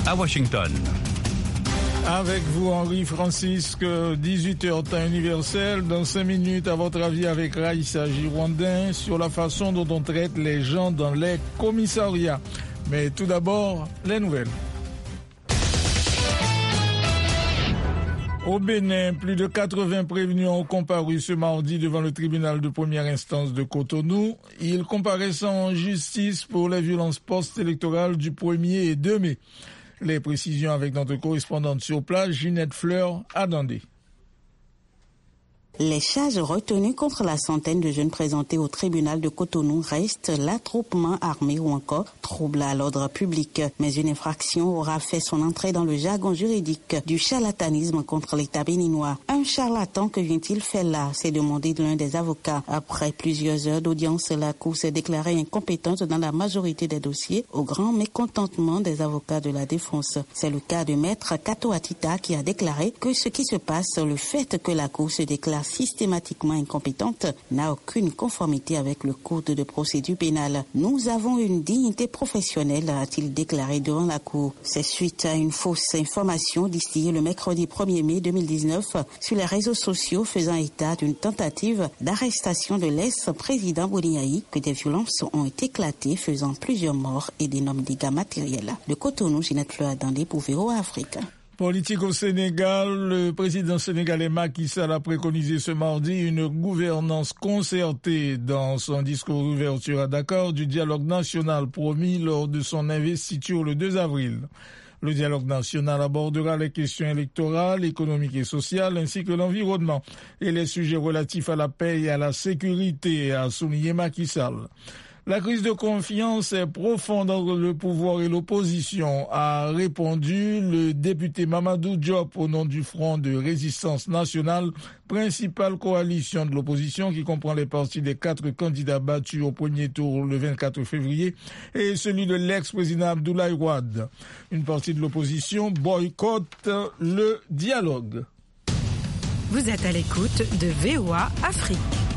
à Washington. Avec vous, Henri Francisque, 18h temps universel. Dans 5 minutes, à votre avis, avec Raïssa Girondin, sur la façon dont on traite les gens dans les commissariats. Mais tout d'abord, les nouvelles. Au Bénin, plus de 80 prévenus ont comparu ce mardi devant le tribunal de première instance de Cotonou. Ils comparaissent en justice pour les violences post-électorales du 1er et 2 mai. Les précisions avec notre correspondante sur place, Ginette Fleur, à Dandé. Les charges retenues contre la centaine de jeunes présentés au tribunal de Cotonou restent l'attroupement armé ou encore trouble à l'ordre public. Mais une infraction aura fait son entrée dans le jargon juridique du charlatanisme contre l'État béninois. Un charlatan, que vient-il faire là? s'est demandé l'un des avocats. Après plusieurs heures d'audience, la Cour s'est déclarée incompétente dans la majorité des dossiers, au grand mécontentement des avocats de la défense. C'est le cas de Maître Kato Atita qui a déclaré que ce qui se passe, le fait que la Cour se déclare systématiquement incompétente, n'a aucune conformité avec le code de procédure pénale. Nous avons une dignité professionnelle, a-t-il déclaré devant la Cour. C'est suite à une fausse information distillée le mercredi 1er mai 2019 sur les réseaux sociaux faisant état d'une tentative d'arrestation de l'ex-président Boniaï que des violences ont éclaté, faisant plusieurs morts et d'énormes dégâts matériels. De Cotonou, Ginette Fleur Dandé pour VOA Afrique. Politique au Sénégal, le président sénégalais Macky Sall a préconisé ce mardi une gouvernance concertée dans son discours d'ouverture à Dakar du dialogue national promis lors de son investiture le 2 avril. Le dialogue national abordera les questions électorales, économiques et sociales ainsi que l'environnement et les sujets relatifs à la paix et à la sécurité, a souligné Macky Sall. La crise de confiance est profonde entre le pouvoir et l'opposition, a répondu le député Mamadou Diop au nom du Front de Résistance Nationale, principale coalition de l'opposition qui comprend les partis des 4 candidats battus au premier tour le 24 février et celui de l'ex-président Abdoulaye Wade. Une partie de l'opposition boycotte le dialogue. Vous êtes à l'écoute de VOA Afrique.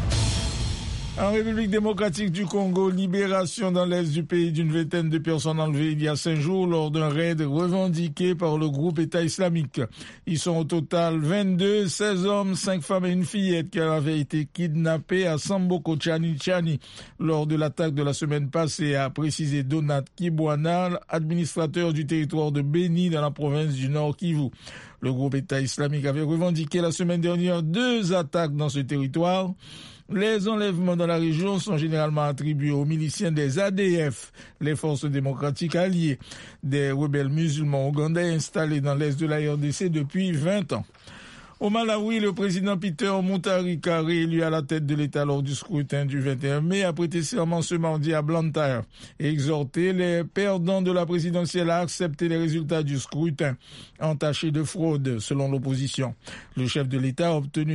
En République démocratique du Congo, libération dans l'est du pays d'une vingtaine de personnes enlevées il y a 5 jours lors d'un raid revendiqué par le groupe État islamique. Ils sont au total 22, 16 hommes, 5 femmes et une fillette qui avaient été kidnappés à Samboko Tchani lors de l'attaque de la semaine passée, a précisé Donat Kibwana, administrateur du territoire de Beni dans la province du Nord Kivu. Le groupe État islamique avait revendiqué la semaine dernière 2 attaques dans ce territoire. Les enlèvements dans la région sont généralement attribués aux miliciens des ADF, les forces démocratiques alliées, des rebelles musulmans ougandais installés dans l'est de la RDC depuis 20 ans. Au Malawi, le président Peter Mutharika, réélu à la tête de l'État lors du scrutin du 21 mai, a prêté serment ce mardi à Blantyre et exhorté les perdants de la présidentielle à accepter les résultats du scrutin, entachés de fraude, selon l'opposition. Le chef de l'État a obtenu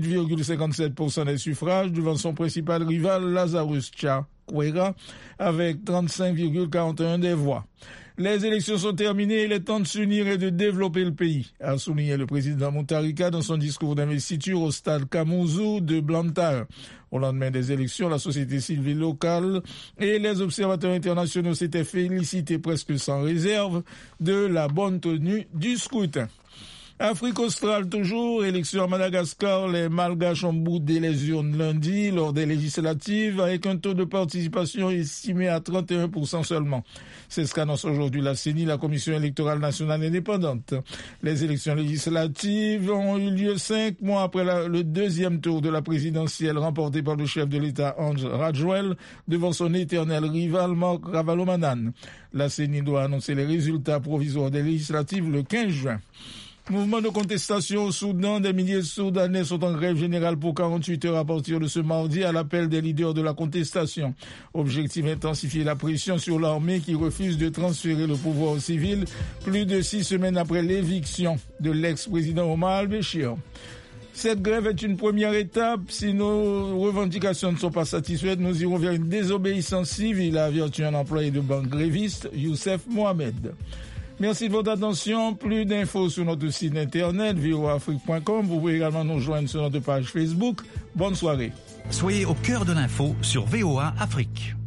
38,57% des suffrages devant son principal rival, Lazarus Chakwera, avec 35,41% des voix. Les élections sont terminées, il est temps de s'unir et de développer le pays, a souligné le président Mutharika dans son discours d'investiture au stade Kamuzu de Blantyre. Au lendemain des élections, la société civile locale et les observateurs internationaux s'étaient félicités presque sans réserve de la bonne tenue du scrutin. Afrique australe toujours, élection à Madagascar, les Malgaches ont boudé les urnes lundi lors des législatives avec un taux de participation estimé à 31% seulement. C'est ce qu'annonce aujourd'hui la CENI, la Commission électorale nationale indépendante. Les élections législatives ont eu lieu 5 mois après le deuxième tour de la présidentielle remporté par le chef de l'État Andry Rajoelina devant son éternel rival Marc Ravalomanane. La CENI doit annoncer les résultats provisoires des législatives le 15 juin. Mouvement de contestation au Soudan, des milliers de Soudanais sont en grève générale pour 48 heures à partir de ce mardi à l'appel des leaders de la contestation. Objectif, intensifier la pression sur l'armée qui refuse de transférer le pouvoir aux civils plus de 6 semaines après l'éviction de l'ex-président Omar al-Béchir. Cette grève est une première étape. Si nos revendications ne sont pas satisfaites, nous irons vers une désobéissance civile, a averti un employé de banque gréviste, Youssef Mohamed. Merci de votre attention. Plus d'infos sur notre site internet voaafrique.com. Vous pouvez également nous joindre sur notre page Facebook. Bonne soirée. Soyez au cœur de l'info sur VOA Afrique.